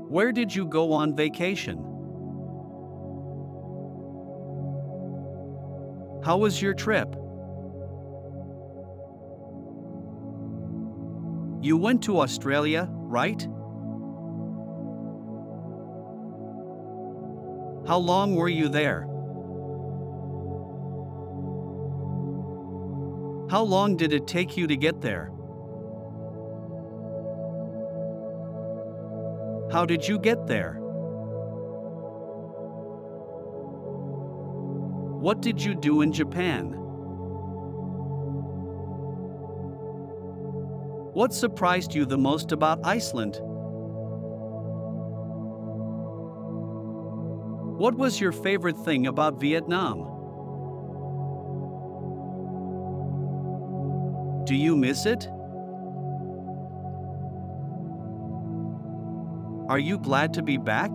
Where did you go on vacation? How was your trip? You went to Australia, right? How long were you there? How long did it take you to get there? How did you get there? What did you do in Japan? What surprised you the most about Iceland? What was your favorite thing about Vietnam? Do you miss it? Are you glad to be back?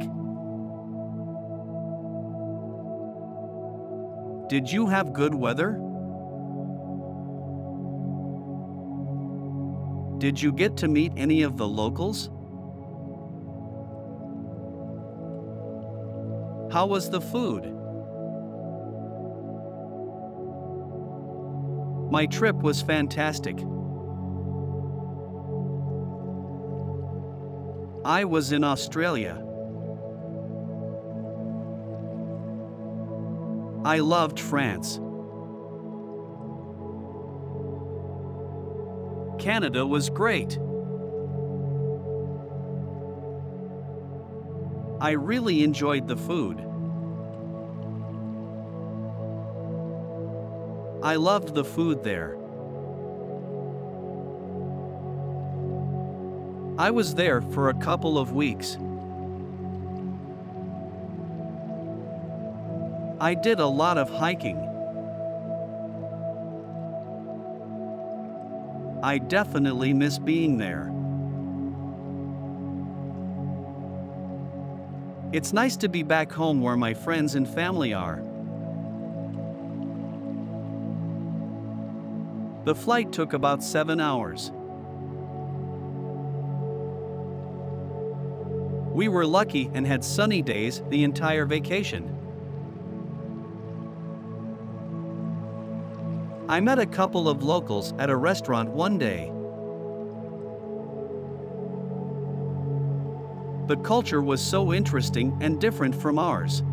Did you have good weather? Did you get to meet any of the locals? How was the food? My trip was fantastic. I was in Australia. I loved France. Canada was great. I really enjoyed the food. I loved the food there. I was there for a couple of weeks. I did a lot of hiking. I definitely miss being there. It's nice to be back home where my friends and family are. The flight took about 7 hours. We were lucky and had sunny days the entire vacation. I met a couple of locals at a restaurant one day. The culture was so interesting and different from ours.